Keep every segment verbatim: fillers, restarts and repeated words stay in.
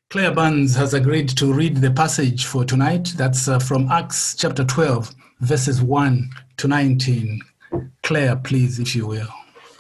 Claire Burns has agreed to read the passage for tonight. That's uh, from Acts chapter twelve, verses one to nineteen. Claire, please, if you will.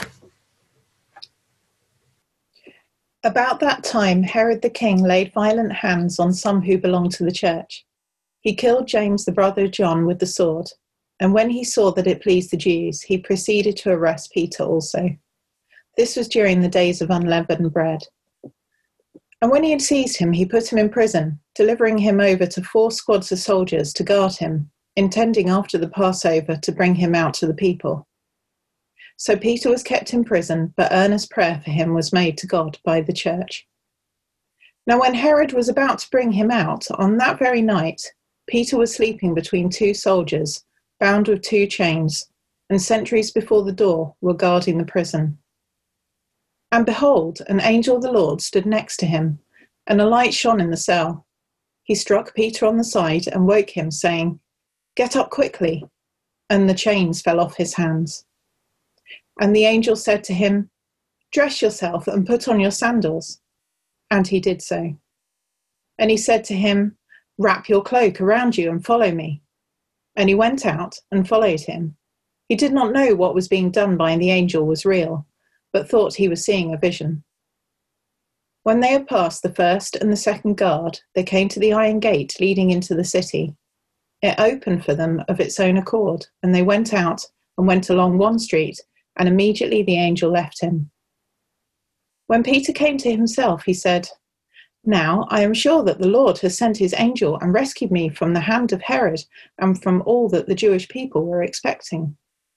About that time, Herod the king laid violent hands on some who belonged to the church. He killed James, the brother of John, with the sword. And when he saw that it pleased the Jews, he proceeded to arrest Peter also. This was during the days of unleavened bread. And when he had seized him, he put him in prison, delivering him over to four squads of soldiers to guard him, intending after the Passover to bring him out to the people. So Peter was kept in prison, but earnest prayer for him was made to God by the church. Now when Herod was about to bring him out, on that very night, Peter was sleeping between two soldiers, bound with two chains, and sentries before the door were guarding the prison. And behold, an angel of the Lord stood next to him, and a light shone in the cell. He struck Peter on the side and woke him, saying, "Get up quickly." And the chains fell off his hands. And the angel said to him, "Dress yourself and put on your sandals." And he did so. And he said to him, "Wrap your cloak around you and follow me." And he went out and followed him. He did not know what was being done by the angel was real, but thought he was seeing a vision. When they had passed the first and the second guard, they came to the iron gate leading into the city. It opened for them of its own accord, and they went out and went along one street, and immediately the angel left him. When Peter came to himself, he said, "Now I am sure that the Lord has sent his angel and rescued me from the hand of Herod and from all that the Jewish people were expecting."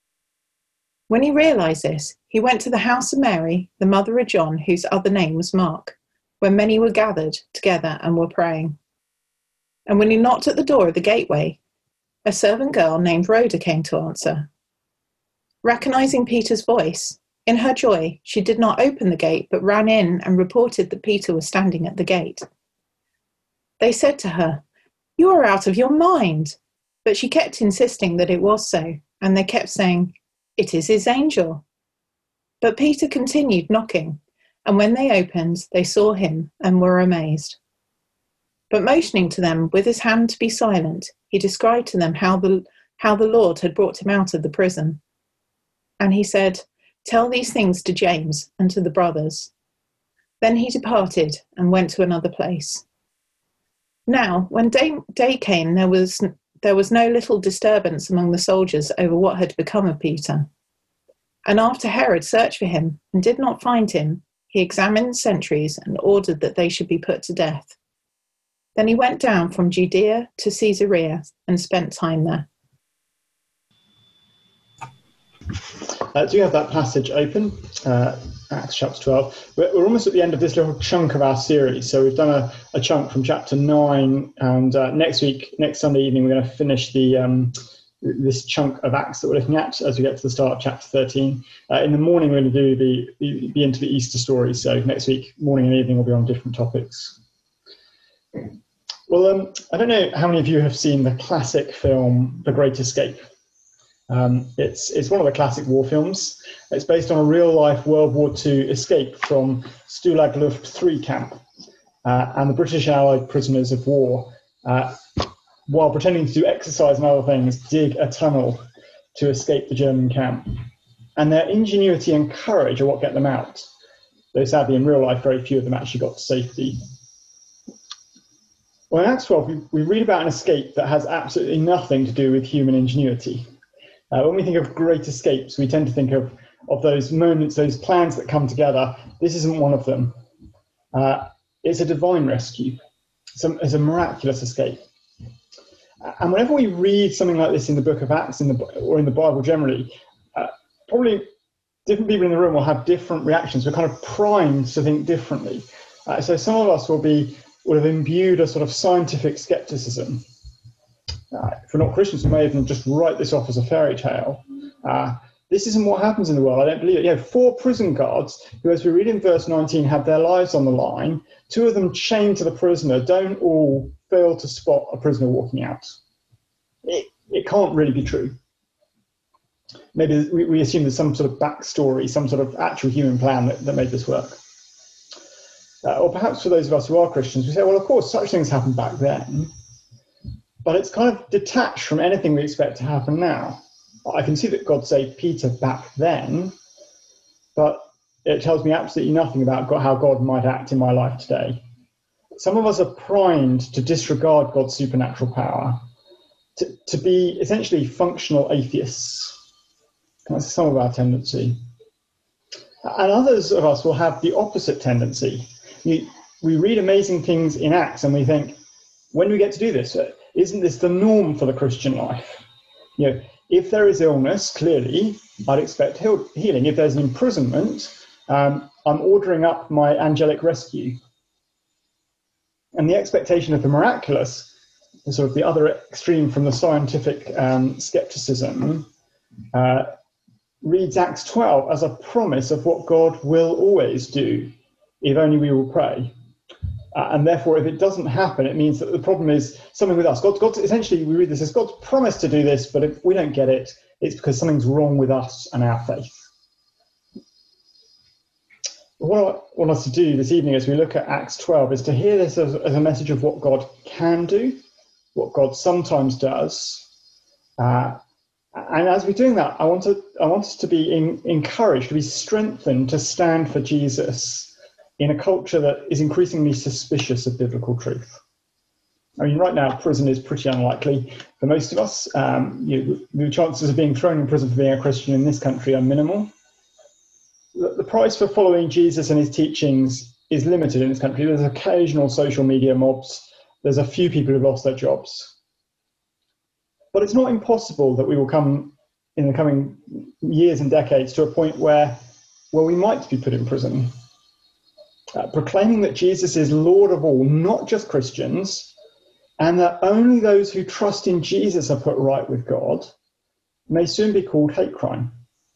When he realized this, he went to the house of Mary, the mother of John, whose other name was Mark, where many were gathered together and were praying. And when he knocked at the door of the gateway, a servant girl named Rhoda came to answer. Recognizing Peter's voice, in her joy, she did not open the gate, but ran in and reported that Peter was standing at the gate. They said to her, "You are out of your mind." But she kept insisting that it was so, and they kept saying, "It is his angel." But Peter continued knocking, and when they opened, they saw him and were amazed. But motioning to them with his hand to be silent, he described to them how the, how the Lord had brought him out of the prison. And he said, "Tell these things to James and to the brothers." Then he departed and went to another place. Now, when day, day came, there was, there was no little disturbance among the soldiers over what had become of Peter. And after Herod searched for him and did not find him, he examined the sentries and ordered that they should be put to death. Then he went down from Judea to Caesarea and spent time there. Uh, do you have that passage open? Uh, Acts chapter twelve. We're, we're almost at the end of this little chunk of our series. So we've done a, a chunk from chapter nine, and uh, next week, next Sunday evening, we're going to finish the um, this chunk of Acts that we're looking at as we get to the start of chapter thirteen. Uh, in the morning, we're going to do the, the be into the Easter story. So next week, morning and evening, will be on different topics. Well, um, I don't know how many of you have seen the classic film The Great Escape. Um, it's, it's one of the classic war films. It's based on a real-life World War Two escape from Stalag Luft three camp uh, and the British Allied prisoners of war, uh, while pretending to do exercise and other things, dig a tunnel to escape the German camp. And their ingenuity and courage are what get them out. Though sadly, in real life, very few of them actually got to safety. Well, in Acts twelve, we, we read about an escape that has absolutely nothing to do with human ingenuity. Uh, when we think of great escapes, we tend to think of, of those moments, those plans that come together. This isn't one of them. Uh, it's a divine rescue. It's a, it's a miraculous escape. And whenever we read something like this in the book of Acts in the, or in the Bible generally, uh, probably different people in the room will have different reactions. We're kind of primed to think differently. Uh, so some of us will be will have imbued a sort of scientific skepticism. Uh, if we're not Christians, we may even just write this off as a fairy tale. Uh, this isn't what happens in the world. I don't believe it. You know, four prison guards who, as we read in verse nineteen, have their lives on the line, two of them chained to the prisoner, don't all fail to spot a prisoner walking out. It, it can't really be true. Maybe we, we assume there's some sort of backstory, some sort of actual human plan that, that made this work. Uh, or perhaps for those of us who are Christians, we say, well, of course, such things happened back then, but it's kind of detached from anything we expect to happen now. I can see that God saved Peter back then, but it tells me absolutely nothing about God, how God might act in my life today. Some of us are primed to disregard God's supernatural power, to, to be essentially functional atheists. That's some of our tendency. And others of us will have the opposite tendency. We, we read amazing things in Acts and we think, when do we get to do this? Isn't this the norm for the Christian life? You know, if there is illness, clearly, I'd expect heal- healing. If there's an imprisonment, um, I'm ordering up my angelic rescue. And the expectation of the miraculous, the sort of the other extreme from the scientific um, skepticism, uh, reads Acts twelve as a promise of what God will always do, if only we will pray. Uh, and therefore, if it doesn't happen, it means that the problem is something with us. God, God, essentially, we read this as God's promised to do this, but if we don't get it, it's because something's wrong with us and our faith. What I want us to do this evening as we look at Acts twelve is to hear this as, as a message of what God can do, what God sometimes does. Uh, and as we're doing that, I want, to, I want us to be in, encouraged, to be strengthened to stand for Jesus in a culture that is increasingly suspicious of biblical truth. I mean, right now, prison is pretty unlikely for most of us. Um, you, the chances of being thrown in prison for being a Christian in this country are minimal. The, the price for following Jesus and his teachings is limited in this country. There's occasional social media mobs. There's a few people who've lost their jobs. But it's not impossible that we will come in the coming years and decades to a point where, where we might be put in prison. Uh, proclaiming that Jesus is Lord of all, not just Christians, and that only those who trust in Jesus are put right with God, may soon be called hate crime.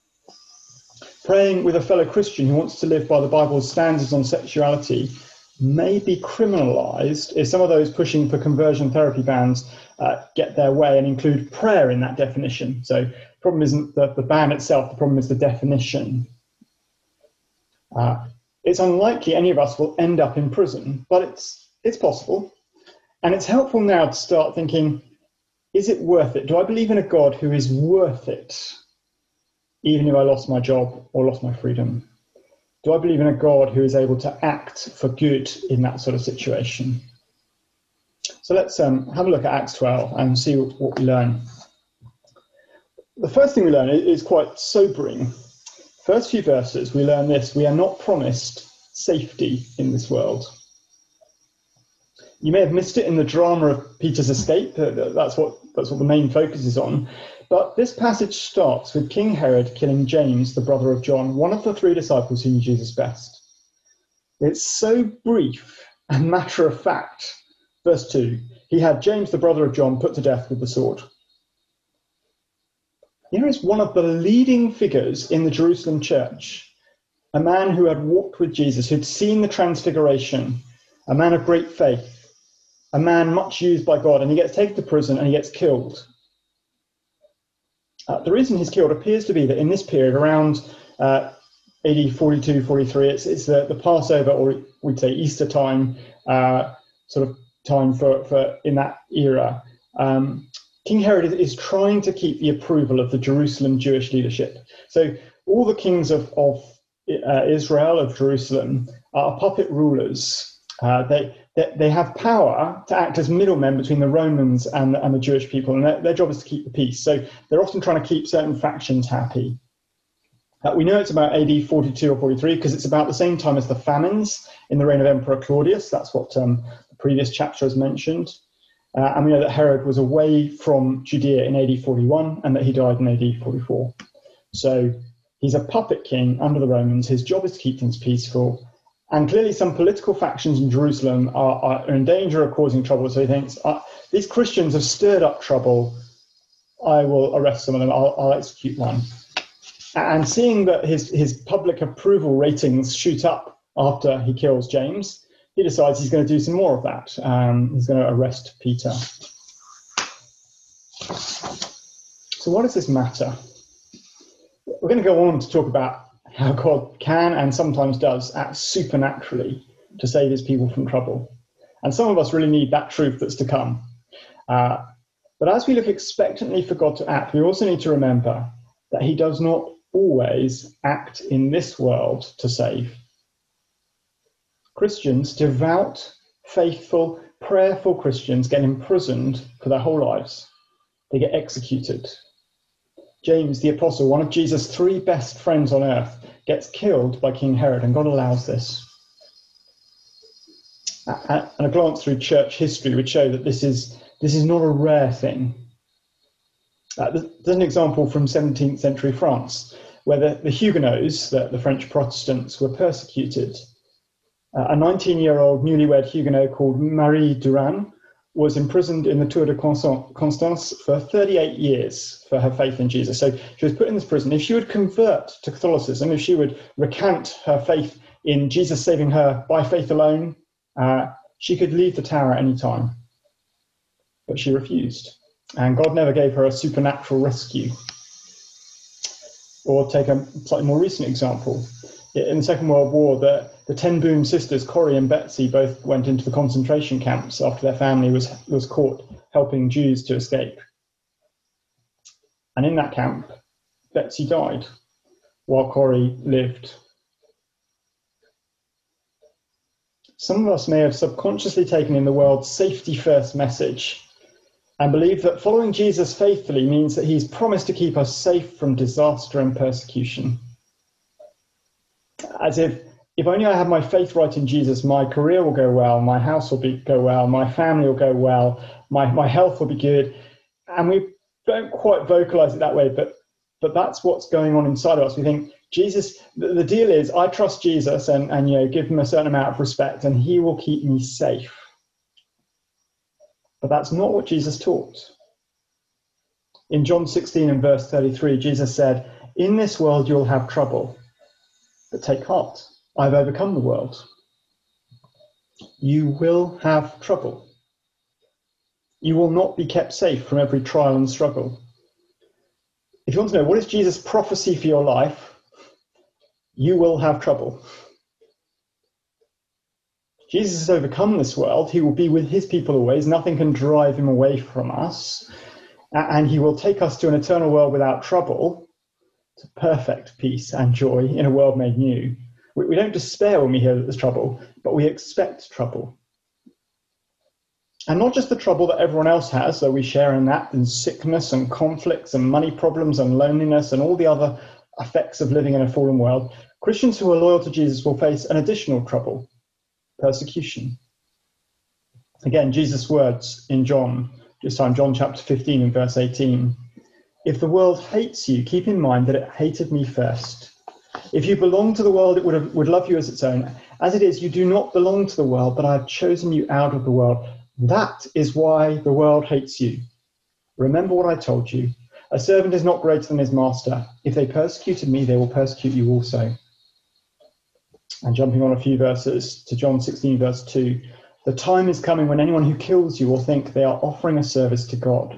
Praying with a fellow Christian who wants to live by the Bible's standards on sexuality may be criminalised if some of those pushing for conversion therapy bans uh, get their way and include prayer in that definition. So the problem isn't the, the ban itself, the problem is the definition. Uh, It's unlikely any of us will end up in prison, but it's it's possible. And it's helpful now to start thinking, is it worth it? Do I believe in a God who is worth it, even if I lost my job or lost my freedom? Do I believe in a God who is able to act for good in that sort of situation? So let's um, have a look at Acts twelve and see what, what we learn. The first thing we learn is quite sobering. First few verses, we learn this: we are not promised safety in this world. You may have missed it in the drama of Peter's escape. That's what, that's what the main focus is on. But this passage starts with King Herod killing James, the brother of John, one of the three disciples who knew Jesus best. It's so brief and matter of fact. Verse two, he had James, the brother of John, put to death with the sword. Here is one of the leading figures in the Jerusalem church, a man who had walked with Jesus, who'd seen the transfiguration, a man of great faith, a man much used by God, and he gets taken to prison and he gets killed. Uh, the reason he's killed appears to be that in this period, around uh, A D forty-two, forty-three, it's, it's the, the Passover, or we'd say Easter time, uh, sort of time for, for in that era. Um, King Herod is trying to keep the approval of the Jerusalem Jewish leadership. So all the kings of, of uh, Israel, of Jerusalem, are puppet rulers. Uh, they, they they have power to act as middlemen between the Romans and, and the Jewish people, and their, their job is to keep the peace. So they're often trying to keep certain factions happy. Uh, we know it's about A D forty-two or forty-three because it's about the same time as the famines in the reign of Emperor Claudius. That's what um, the previous chapter has mentioned. Uh, and we know that Herod was away from Judea in A D forty-one and that he died in A D forty-four. So he's a puppet king under the Romans. His job is to keep things peaceful. And clearly some political factions in Jerusalem are, are in danger of causing trouble. So he thinks, uh, these Christians have stirred up trouble. I will arrest some of them. I'll, I'll execute one. And seeing that his, his public approval ratings shoot up after he kills James, he decides he's going to do some more of that. Um, he's going to arrest Peter. So what does this matter? We're going to go on to talk about how God can and sometimes does act supernaturally to save his people from trouble. And some of us really need that truth that's to come. Uh, but as we look expectantly for God to act, we also need to remember that he does not always act in this world to save. Christians, devout, faithful, prayerful Christians, get imprisoned for their whole lives. They get executed. James, the apostle, one of Jesus' three best friends on earth, gets killed by King Herod, and God allows this. And a glance through church history would show that this is this is not a rare thing. Uh, there's an example from seventeenth century France, where the, the Huguenots, the, the French Protestants, were persecuted. Uh, a nineteen-year-old newlywed Huguenot called Marie Durand was imprisoned in the Tour de Constance for thirty-eight years for her faith in Jesus. So she was put in this prison. If she would convert to Catholicism, if she would recant her faith in Jesus saving her by faith alone, uh, she could leave the tower at any time. But she refused. And God never gave her a supernatural rescue. Or take a slightly more recent example. In the Second World War, the, the Ten Boom sisters, Corrie and Betsy, both went into the concentration camps after their family was, was caught helping Jews to escape. And in that camp, Betsy died while Corrie lived. Some of us may have subconsciously taken in the world's safety first message and believe that following Jesus faithfully means that he's promised to keep us safe from disaster and persecution. As if, if only I have my faith right in Jesus, my career will go well, my house will be, go well, my family will go well, my, my health will be good. And we don't quite vocalize it that way, but, but that's what's going on inside of us. We think, Jesus, the, the deal is I trust Jesus and, and you know, give him a certain amount of respect and he will keep me safe. But that's not what Jesus taught. In John sixteen and verse thirty-three, Jesus said, "In this world you'll have trouble, but take heart, I've overcome the world." You will have trouble. You will not be kept safe from every trial and struggle. If you want to know what is Jesus' prophecy for your life, you will have trouble. Jesus has overcome this world. He will be with his people always. Nothing can drive him away from us. And he will take us to an eternal world without trouble, to perfect peace and joy in a world made new. We, we don't despair when we hear that there's trouble, but we expect trouble. And not just the trouble that everyone else has, though we share in that, in sickness and conflicts and money problems and loneliness and all the other effects of living in a fallen world. Christians who are loyal to Jesus will face an additional trouble, persecution. Again, Jesus' words in John, this time John chapter fifteen and verse eighteen. If the world hates you, keep in mind that it hated me first. If you belong to the world, it would, have, would love you as its own. As it is, you do not belong to the world, but I have chosen you out of the world. That is why the world hates you. Remember what I told you. A servant is not greater than his master. If they persecuted me, they will persecute you also. And jumping on a few verses to John sixteen, verse two. The time is coming when anyone who kills you will think they are offering a service to God.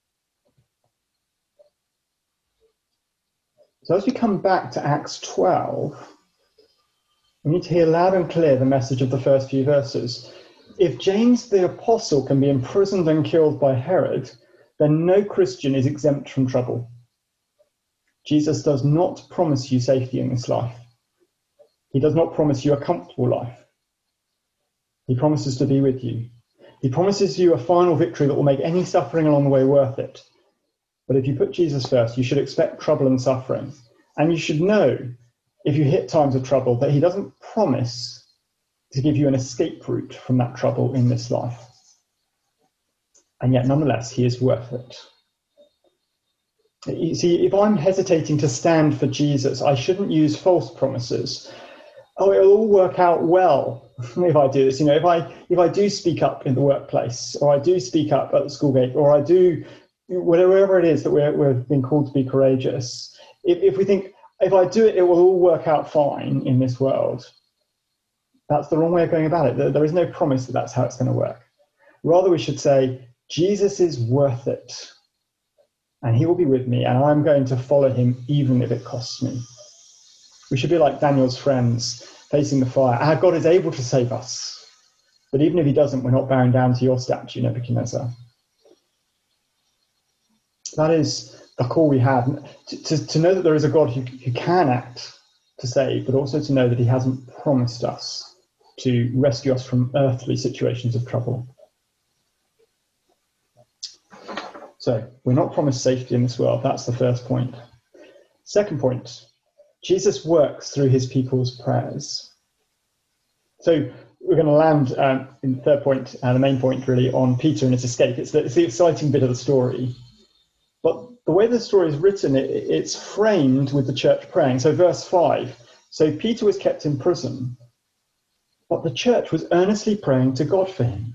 So as we come back to Acts twelve, we need to hear loud and clear the message of the first few verses. If James the apostle can be imprisoned and killed by Herod, then no Christian is exempt from trouble. Jesus does not promise you safety in this life. He does not promise you a comfortable life. He promises to be with you. He promises you a final victory that will make any suffering along the way worth it. But if you put Jesus first, you should expect trouble and suffering. And you should know, if you hit times of trouble, that he doesn't promise to give you an escape route from that trouble in this life. And yet, nonetheless, he is worth it. You see, if I'm hesitating to stand for Jesus, I shouldn't use false promises. Oh, it'll all work out well if I do this. You know, if I if I do speak up in the workplace, or I do speak up at the school gate, or I do whatever it is that we're we're being called to be courageous. If if we think if I do it, it will all work out fine in this world. That's the wrong way of going about it. There, there is no promise that that's how it's going to work. Rather, we should say, Jesus is worth it, and he will be with me, and I'm going to follow him even if it costs me. We should be like Daniel's friends. facing the fire. Our God is able to save us. But even if he doesn't, we're not bowing down to your statue, Nebuchadnezzar. That is the call we have, to, to, to know that there is a God who, who can act to save, but also to know that he hasn't promised us to rescue us from earthly situations of trouble. So we're not promised safety in this world. That's the first point. Second point, Jesus works through his people's prayers. So we're going to land um, in the third point, and uh, the main point really, on Peter and his escape. It's the, it's the exciting bit of the story. But the way the story is written, it, it's framed with the church praying. So verse five, so Peter was kept in prison, but the church was earnestly praying to God for him.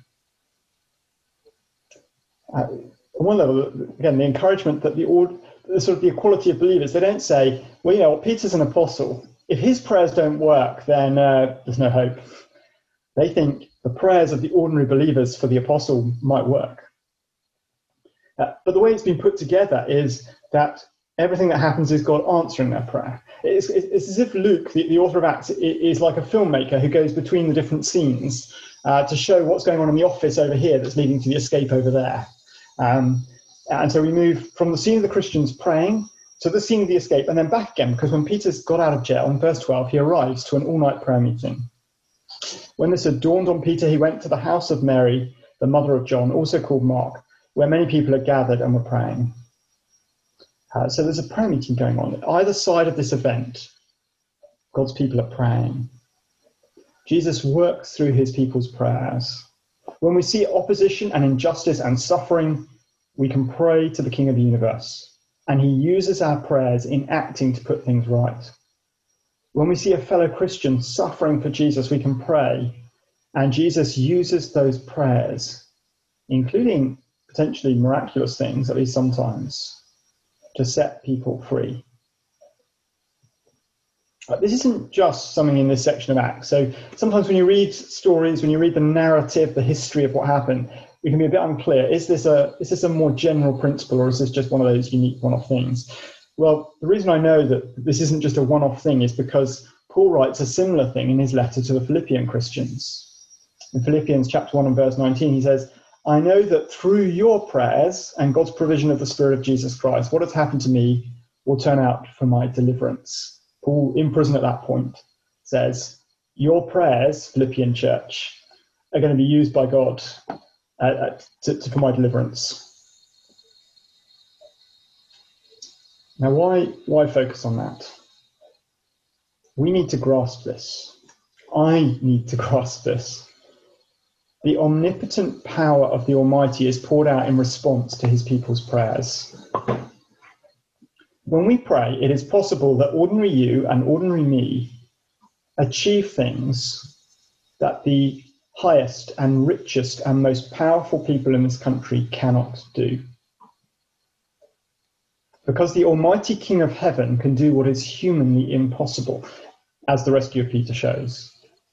Uh, on one level, again, the encouragement that the, the sort of the equality of believers, they don't say, well, you know, Peter's an apostle. If his prayers don't work, then uh, there's no hope. They think the prayers of the ordinary believers for the apostle might work. Uh, but the way it's been put together is that everything that happens is God answering their prayer. It's, it's as if Luke, the, the author of Acts, is like a filmmaker who goes between the different scenes uh, to show what's going on in the office over here that's leading to the escape over there. Um, and so we move from the scene of the Christians praying to the scene of the escape and then back again, because when Peter's got out of jail, in verse twelve, he arrives to an all-night prayer meeting. When this had dawned on Peter, he went to the house of Mary, the mother of John, also called Mark, where many people had gathered and were praying. Uh, so there's a prayer meeting going on. Either side of this event, God's people are praying. Jesus works through his people's prayers. When we see opposition and injustice and suffering, we can pray to the King of the universe, and he uses our prayers in acting to put things right. When we see a fellow Christian suffering for Jesus, we can pray, and Jesus uses those prayers, including potentially miraculous things, at least sometimes, to set people free. This isn't just something in this section of Acts. So sometimes when you read stories, when you read the narrative, the history of what happened, it can be a bit unclear. Is this a, is this a more general principle, or is this just one of those unique one-off things? Well, the reason I know that this isn't just a one-off thing is because Paul writes a similar thing in his letter to the Philippian Christians. In Philippians chapter one and verse nineteen, he says, I know that through your prayers and God's provision of the Spirit of Jesus Christ, what has happened to me will turn out for my deliverance. Paul, in prison at that point, says, your prayers, Philippian church, are going to be used by God uh, to, to, for my deliverance. Now, why, why focus on that? We need to grasp this. I need to grasp this. The omnipotent power of the Almighty is poured out in response to his people's prayers. When we pray, it is possible that ordinary you and ordinary me achieve things that the highest and richest and most powerful people in this country cannot do. Because the Almighty King of Heaven can do what is humanly impossible, as the rescue of Peter shows.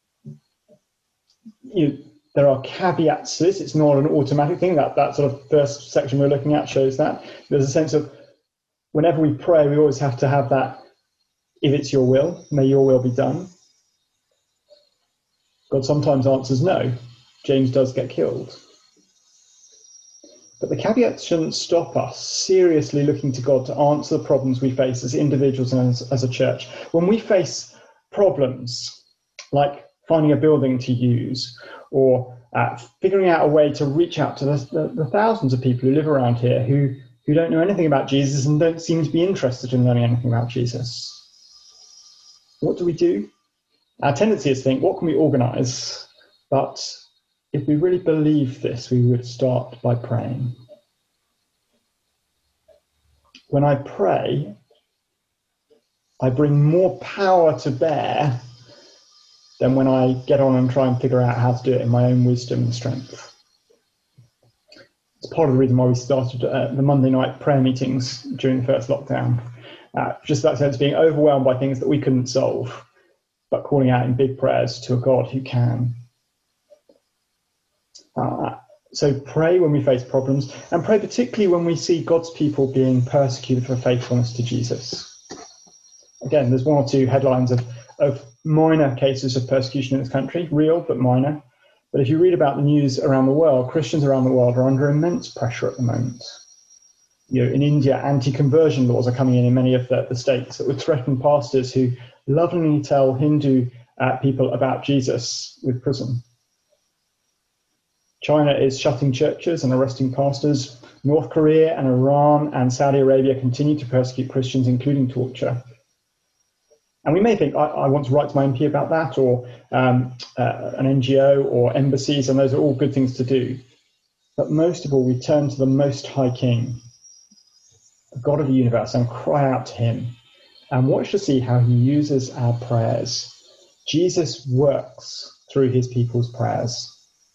You, there are caveats to this. It's not an automatic thing. That, that sort of first section we're looking at shows that. There's a sense of whenever we pray, we always have to have that, if it's your will, may your will be done. God sometimes answers no. James does get killed. But the caveats shouldn't stop us seriously looking to God to answer the problems we face as individuals and as, as a church. When we face problems like finding a building to use, or uh, figuring out a way to reach out to the, the, the thousands of people who live around here who, who don't know anything about Jesus and don't seem to be interested in learning anything about Jesus, what do we do? Our tendency is to think, what can we organise? But if we really believe this, we would start by praying. When I pray, I bring more power to bear than when I get on and try and figure out how to do it in my own wisdom and strength. It's part of the reason why we started uh, the Monday night prayer meetings during the first lockdown. Uh, just that sense of being overwhelmed by things that we couldn't solve, but calling out in big prayers to a God who can. Uh, so pray when we face problems, and pray particularly when we see God's people being persecuted for faithfulness to Jesus. Again, there's one or two headlines of, of minor cases of persecution in this country, real but minor. But if you read about the news around the world, Christians around the world are under immense pressure at the moment. You know, in India, anti-conversion laws are coming in in many of the, the states that would threaten pastors who lovingly tell Hindu uh, people about Jesus with prison. China is shutting churches and arresting pastors. North Korea and Iran and Saudi Arabia continue to persecute Christians, including torture. And we may think, I, I want to write to my M P about that, or um, uh, an N G O, or embassies, and those are all good things to do. But most of all, we turn to the Most High King, the God of the universe, and cry out to him, and watch to see how he uses our prayers. Jesus works through his people's prayers.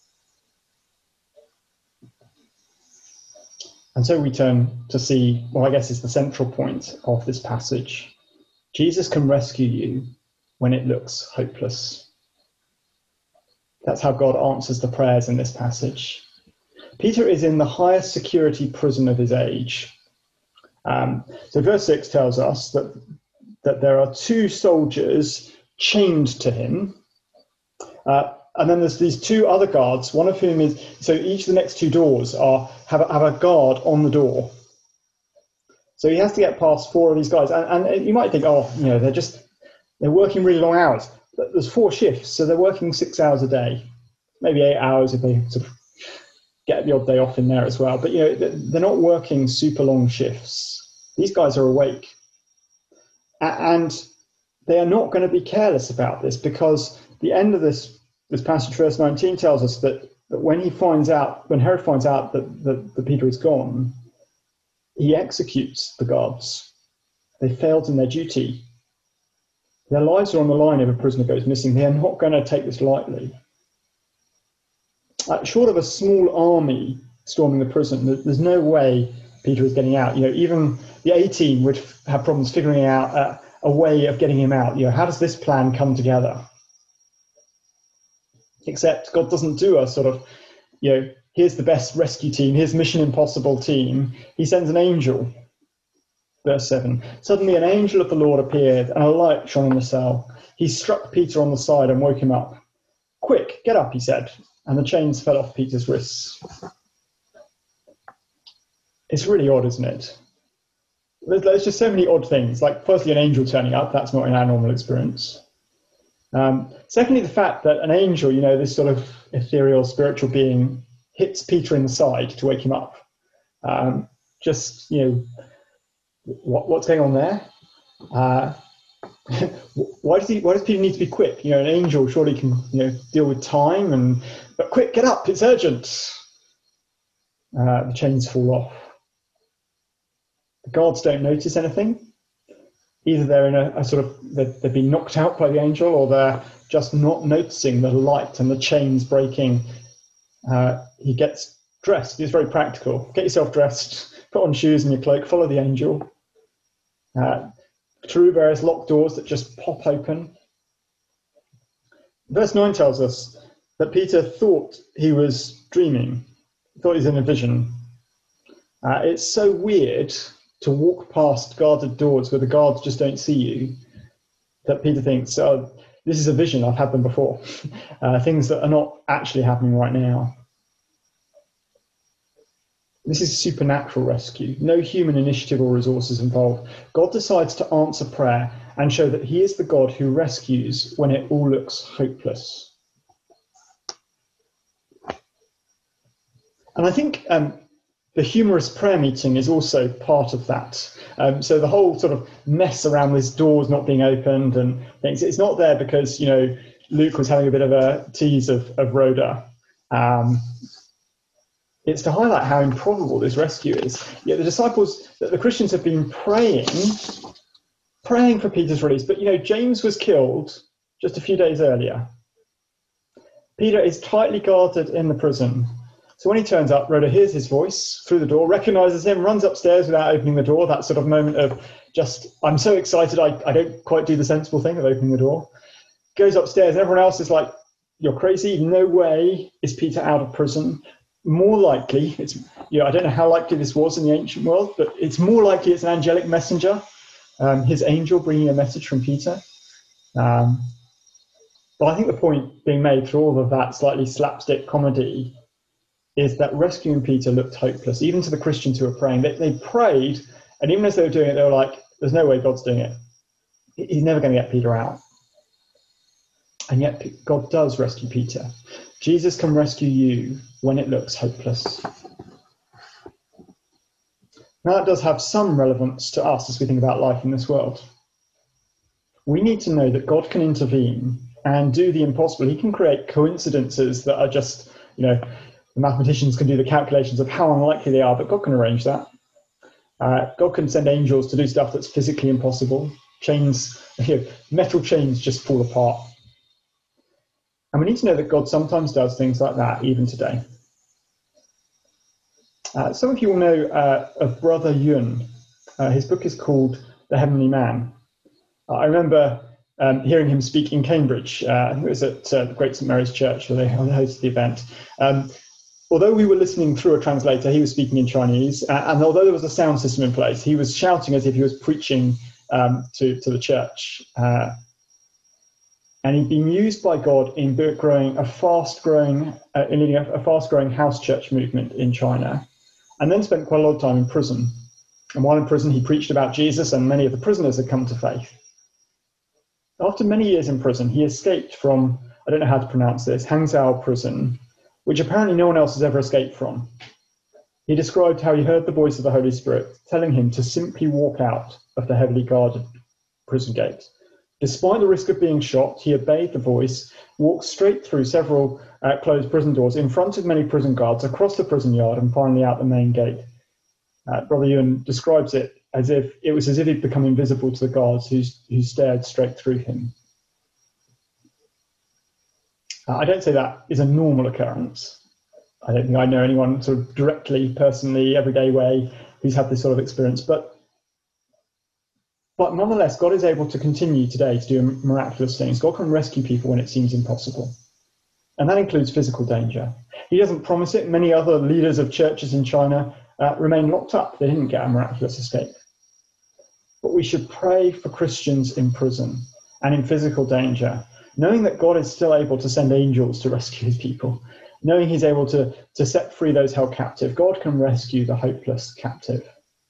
And so we turn to see, well, I guess it's the central point of this passage. Jesus can rescue you when it looks hopeless. That's how God answers the prayers in this passage. Peter is in the highest security prison of his age. Um, so verse six tells us that, that there are two soldiers chained to him. Uh, and then there's these two other guards, one of whom is, so each of the next two doors are have a, have a guard on the door. So he has to get past four of these guys. And, and you might think, oh, you know, they're just, they're working really long hours. But there's four shifts, so they're working six hours a day, maybe eight hours if they sort of get the odd day off in there as well. But, you know, they're not working super long shifts. These guys are awake. And they are not going to be careless about this, because the end of this, this passage, verse nineteen, tells us that, that when he finds out, when Herod finds out that, that, that Peter is gone, he executes the guards. They failed in their duty. Their lives are on the line if a prisoner goes missing. They are not going to take this lightly. Uh, short of a small army storming the prison, there's no way Peter is getting out. You know, even the A-team would have problems figuring out uh, a way of getting him out. You know, how does this plan come together? Except God doesn't do a sort of, you know, here's the best rescue team, here's Mission Impossible team. He sends an angel. Verse seven, suddenly an angel of the Lord appeared, and a light shone in the cell. He struck Peter on the side and woke him up. Quick, get up, he said, and the chains fell off Peter's wrists. It's really odd, isn't it? There's just so many odd things. Like, firstly, an angel turning up, that's not in our normal experience. Um, secondly, the fact that an angel, you know, this sort of ethereal spiritual being, hits Peter in the side to wake him up. Um, just, you know, what, what's going on there? Uh, why does he? Why does Peter need to be quick? You know, an angel surely can, you know, deal with time. And but quick, get up! It's urgent. Uh, the chains fall off. The guards don't notice anything. Either they're in a, a sort of they've, they've been knocked out by the angel, or they're just not noticing the light and the chains breaking. Uh, he gets dressed. He's very practical. Get yourself dressed. Put on shoes and your cloak. Follow the angel. Uh, through various locked doors that just pop open. Verse nine tells us that Peter thought he was dreaming. He thought he was in a vision. Uh, it's so weird to walk past guarded doors where the guards just don't see you, that Peter thinks, oh, this is a vision, I've had them before. Uh, things that are not actually happening right now. This is supernatural rescue. No human initiative or resources involved. God decides to answer prayer and show that he is the God who rescues when it all looks hopeless. And I think um, the humorous prayer meeting is also part of that. Um, so the whole sort of mess around these doors not being opened and things, it's not there because, you know, Luke was having a bit of a tease of, of Rhoda. Um, it's to highlight how improbable this rescue is. Yet the disciples, the Christians have been praying, praying for Peter's release. But, you know, James was killed just a few days earlier. Peter is tightly guarded in the prison. So when he turns up, Rhoda hears his voice through the door, recognises him, runs upstairs without opening the door. That sort of moment of just, I'm so excited, I, I don't quite do the sensible thing of opening the door. Goes upstairs, and everyone else is like, you're crazy, no way is Peter out of prison. More likely, it's, you know, I don't know how likely this was in the ancient world, but it's more likely it's an angelic messenger, um, his angel bringing a message from Peter. Um, but I think the point being made through all of that slightly slapstick comedy is that rescuing Peter looked hopeless, even to the Christians who were praying. They, they prayed, and even as they were doing it, they were like, there's no way God's doing it. He's never going to get Peter out. And yet God does rescue Peter. Jesus can rescue you when it looks hopeless. Now that does have some relevance to us as we think about life in this world. We need to know that God can intervene and do the impossible. He can create coincidences that are just, you know, the mathematicians can do the calculations of how unlikely they are, but God can arrange that. Uh, God can send angels to do stuff that's physically impossible. Chains, you know, metal chains just fall apart. And we need to know that God sometimes does things like that, even today. Uh, some of you will know uh, of Brother Yun. Uh, his book is called The Heavenly Man. Uh, I remember um, hearing him speak in Cambridge. Uh, I think it was at uh, the Great Saint Mary's Church, where they hosted the event. Um, although we were listening through a translator, he was speaking in Chinese. Uh, and although there was a sound system in place, he was shouting as if he was preaching um, to, to the church. Uh, And he'd been used by God in growing a fast-growing, uh, in leading a, a fast-growing house church movement in China, and then spent quite a lot of time in prison. And while in prison, he preached about Jesus, and many of the prisoners had come to faith. After many years in prison, he escaped from, I don't know how to pronounce this, Hangzhou prison, which apparently no one else has ever escaped from. He described how he heard the voice of the Holy Spirit telling him to simply walk out of the heavily guarded prison gate. Despite the risk of being shot, he obeyed the voice, walked straight through several uh, closed prison doors, in front of many prison guards, across the prison yard, and finally out the main gate. Uh, Brother Yun describes it as if it was as if he'd become invisible to the guards who, who stared straight through him. Uh, I don't say that is a normal occurrence. I don't think I know anyone sort of directly, personally, everyday way who's had this sort of experience, but But nonetheless, God is able to continue today to do miraculous things. God can rescue people when it seems impossible. And that includes physical danger. He doesn't promise it. Many other leaders of churches in China uh, remain locked up. They didn't get a miraculous escape. But we should pray for Christians in prison and in physical danger, knowing that God is still able to send angels to rescue his people, knowing he's able to, to set free those held captive. God can rescue the hopeless captive.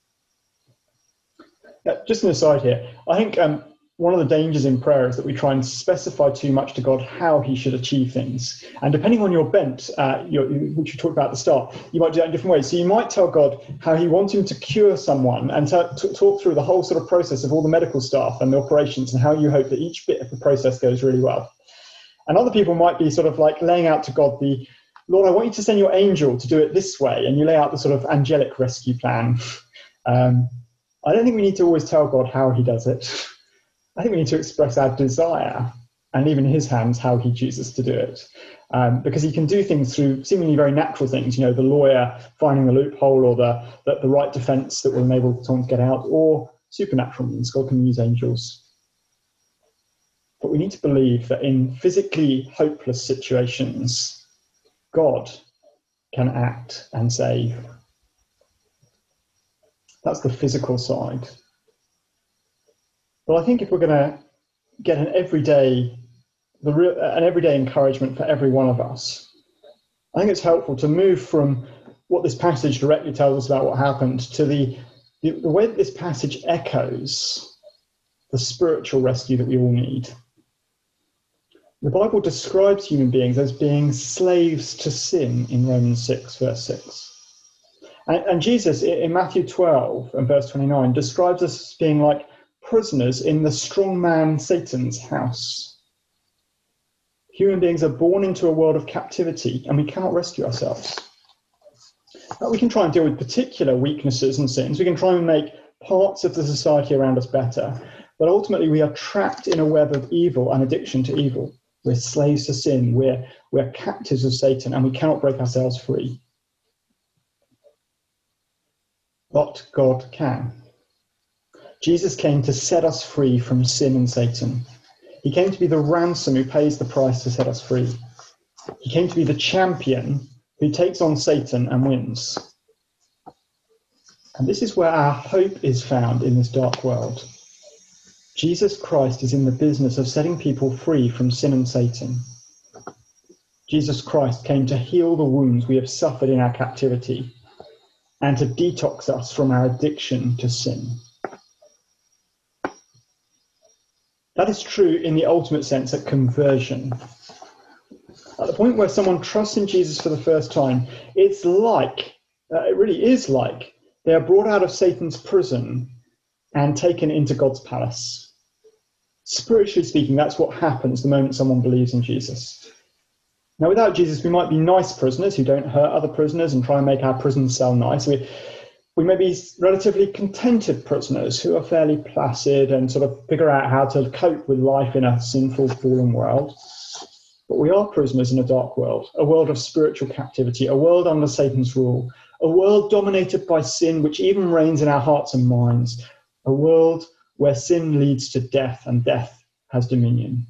Yeah, just an aside here, I think um, one of the dangers in prayer is that we try and specify too much to God how he should achieve things. And depending on your bent, uh, your, which you talked about at the start, you might do that in different ways. So you might tell God how you want him to cure someone and to, to talk through the whole sort of process of all the medical staff and the operations and how you hope that each bit of the process goes really well. And other people might be sort of like laying out to God the, Lord, I want you to send your angel to do it this way. And you lay out the sort of angelic rescue plan. Um, I don't think we need to always tell God how he does it. I think we need to express our desire and leave in his hands how he chooses to do it. Um, because he can do things through seemingly very natural things, you know, the lawyer finding the loophole or the, the, the right defense that will enable someone to get out, or supernatural means. God can use angels. But we need to believe that in physically hopeless situations, God can act and save. That's the physical side. But I think if we're going to get an everyday, the real, an everyday encouragement for every one of us, I think it's helpful to move from what this passage directly tells us about what happened to the, the, the way that this passage echoes the spiritual rescue that we all need. The Bible describes human beings as being slaves to sin in Romans six, verse six. And, and Jesus, in Matthew twelve and verse twenty-nine, describes us as being like prisoners in the strong man Satan's house. Human beings are born into a world of captivity, and we cannot rescue ourselves. But we can try and deal with particular weaknesses and sins. We can try and make parts of the society around us better. But ultimately, we are trapped in a web of evil and addiction to evil. We're slaves to sin. We're, we're captives of Satan, and we cannot break ourselves free. But God can. Jesus came to set us free from sin and Satan. He came to be the ransom who pays the price to set us free. He came to be the champion who takes on Satan and wins. And this is where our hope is found in this dark world. Jesus Christ is in the business of setting people free from sin and Satan. Jesus Christ came to heal the wounds we have suffered in our captivity and to detox us from our addiction to sin. That is true in the ultimate sense at conversion. At the point where someone trusts in Jesus for the first time, it's like, uh, it really is like, they are brought out of Satan's prison and taken into God's palace. Spiritually speaking, that's what happens the moment someone believes in Jesus. Now, without Jesus, we might be nice prisoners who don't hurt other prisoners and try and make our prison cell nice. We, we may be relatively contented prisoners who are fairly placid and sort of figure out how to cope with life in a sinful, fallen world. But we are prisoners in a dark world, a world of spiritual captivity, a world under Satan's rule, a world dominated by sin, which even reigns in our hearts and minds, a world where sin leads to death and death has dominion.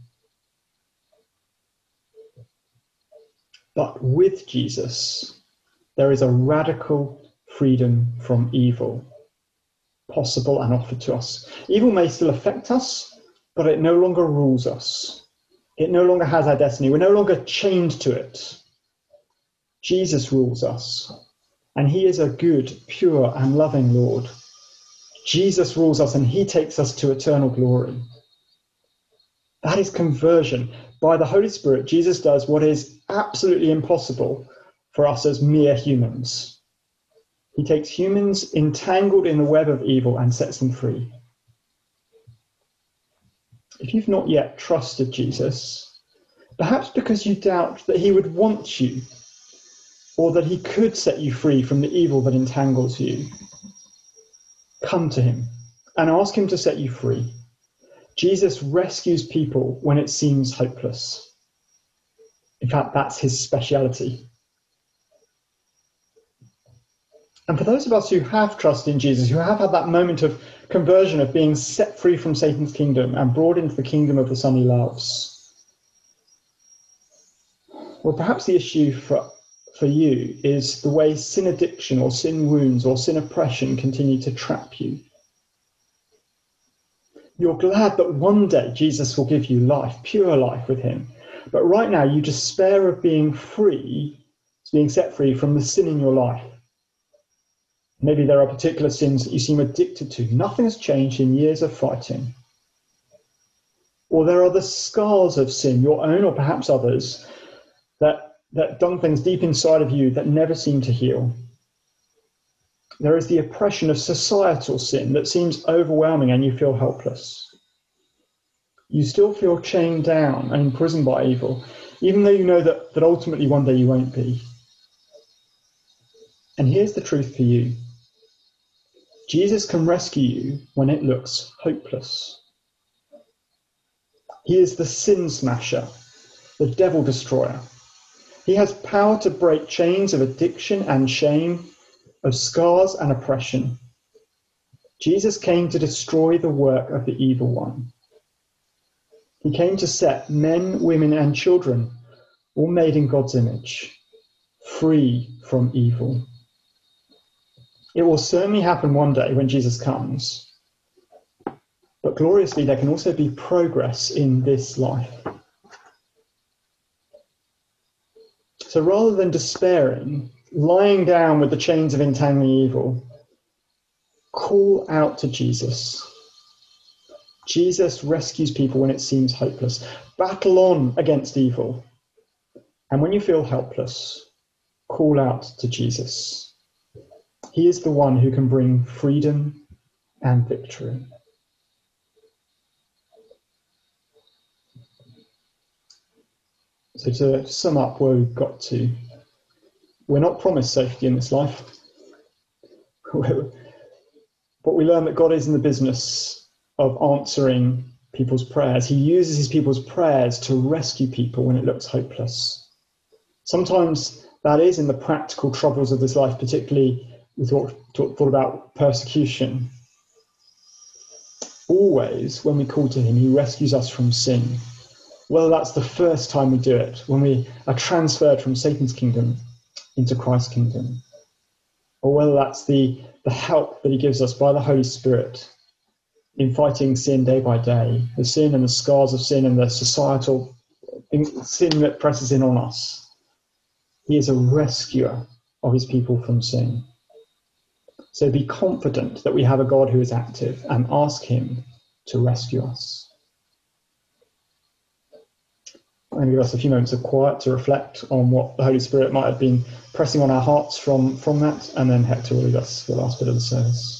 But with Jesus, there is a radical freedom from evil possible and offered to us. Evil may still affect us, but it no longer rules us. It no longer has our destiny. We're no longer chained to it. Jesus rules us, and he is a good, pure, and loving Lord. Jesus rules us, and he takes us to eternal glory. That is conversion. By the Holy Spirit, Jesus does what is absolutely impossible for us as mere humans. He takes humans entangled in the web of evil and sets them free. If you've not yet trusted Jesus, perhaps because you doubt that he would want you, or that he could set you free from the evil that entangles you, come to him and ask him to set you free. Jesus rescues people when it seems hopeless. In fact, that's his speciality. And for those of us who have trusted in Jesus, who have had that moment of conversion, of being set free from Satan's kingdom and brought into the kingdom of the Son he loves, well, perhaps the issue for, for you is the way sin addiction or sin wounds or sin oppression continue to trap you. You're glad that one day Jesus will give you life, pure life with him. But right now you despair of being free, being set free from the sin in your life. Maybe there are particular sins that you seem addicted to. Nothing has changed in years of fighting. Or there are the scars of sin, your own or perhaps others, that, that done things deep inside of you that never seem to heal. There is the oppression of societal sin that seems overwhelming and you feel helpless. You still feel chained down and imprisoned by evil, even though you know that, that ultimately one day you won't be. And here's the truth for you. Jesus can rescue you when it looks hopeless. He is the sin smasher, the devil destroyer. He has power to break chains of addiction and shame, of scars and oppression. Jesus came to destroy the work of the evil one. He came to set men, women, and children, all made in God's image, free from evil. It will certainly happen one day when Jesus comes. But gloriously, there can also be progress in this life. So rather than despairing, lying down with the chains of entangling evil, call out to Jesus. Jesus rescues people when it seems hopeless. Battle on against evil. And when you feel helpless, call out to Jesus. He is the one who can bring freedom and victory. So to sum up where we've got to, we're not promised safety in this life. But we learn that God is in the business of answering people's prayers. He uses his people's prayers to rescue people when it looks hopeless. Sometimes that is in the practical troubles of this life, particularly we thought, thought, thought about persecution. Always, when we call to him, he rescues us from sin. Whether that's the first time we do it, when we are transferred from Satan's kingdom into Christ's kingdom, or whether that's the, the help that he gives us by the Holy Spirit in fighting sin day by day, the sin and the scars of sin and the societal sin that presses in on us. He is a rescuer of his people from sin. So be confident that we have a God who is active, and ask him to rescue us. I'm going to give us a few moments of quiet to reflect on what the Holy Spirit might have been pressing on our hearts from, from that, and then Hector will lead us for the last bit of the service.